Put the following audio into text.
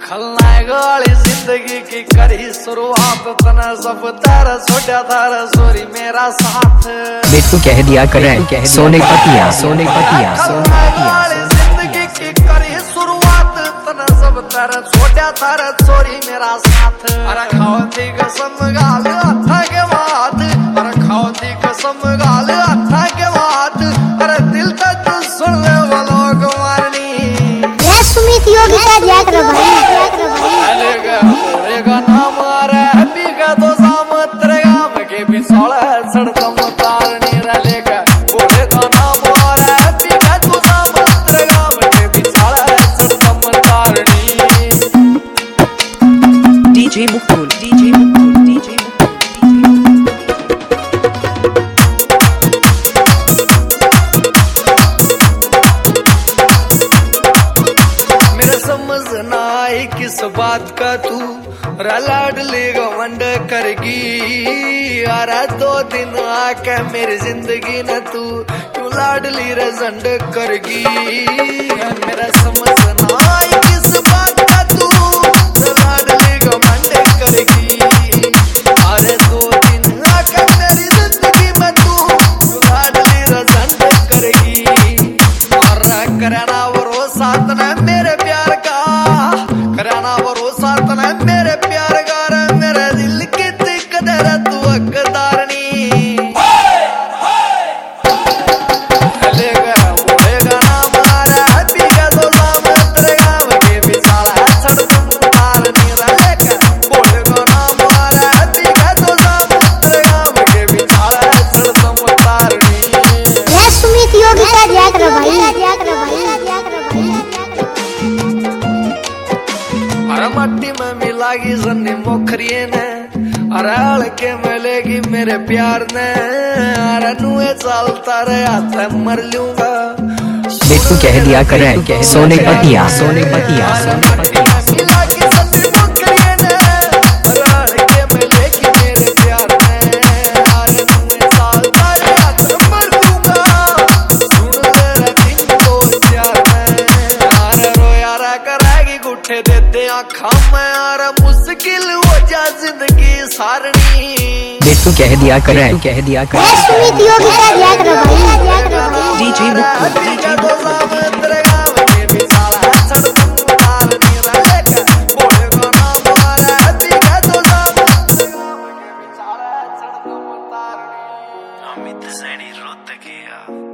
खलनायक वाली जिंदगी की करी शुरुआत, तना सब तारा छोटा तारा सोरी मेरा साथ। बिट्टू कह दिया करें सोने पतिया सोने पतिया खलनायक वाली जिंदगी की करी शुरुआत, तना सब तारा छोटा तारा सोरी मेरा साथ। अरे खाओ दी कसम गाल हथा के बात, अरे खाओ दी कसम गाल हथा के बात। अरे दिल तक सुन ले वालों को मारनी सुमित योगी का जाकर भाई बोलेगा नाम आ रहा है पीका तो सामत्र गाम के बिछोड़ा सड़कम तारनी रलेगा। बोलेगा नाम आ रहा है पीका तो सामत्र गाम के बिछोड़ा सड़कम तारनी। DJ Mukul DJ Mukul DJ किस बात का तू लाडली घमंड करगी। अरे 2 दिन आके मेरी जिंदगी न तू क्यों लाडली रजंड करगी। मेरा समझ ना आई किस बात का तू लाडली घमंड करगी। अरे 2 दिन आके मेरी जिंदगी में तू लाडली रजंड करगी। और करना भरोसा तना मेरे प्यार का, कराना भरोसा तना मेरे प्यार का। मेरे दिल की कदर तू हकदारनी। बोलेगा नाम आ रहा है पीका तो सामत्र गाम के बिछाड़ा सड़कम तारनी रलेगा। बोलेगा नाम आ रहा है पीका तो सामत्र गाम के बिछाड़ा सड़कम तारनी। सुमित योगी का जाकर भाई अरे मट्टी में मिलागी सन्नी मोखरिये ने, अरे हल्के मिलेगी मेरे प्यार ने। अरे नुए चलता रे हाथ मर लूंगा। बिट्टू कह दिया करें सोने पतिया सोने पतिया सोने पतिया। मिलागी सन्नी मोखरिये ने, अरे हल्के मिलेगी मेरे प्यार ने। अरे नुए चलता रे हाथ मर लूंगा। सुन ले रे दिन को प्यार में। अरे रोया रा करागी गुठे देते आँखा में। अरे मुश्किल हो जा जिंदगी सारनी। बिट्टू कह दिया करें सुमित योगी का जाकर भाई डीजे मुकुल पीका तो सामत्र गाम के बिछाड़ा सड़कम तारनी रलेगा। बोलेगा नाम आ रहा है पीका तो सामत्र गाम के बिछाड़ा सड़कम तारनी। अमित सैनी रोत गया।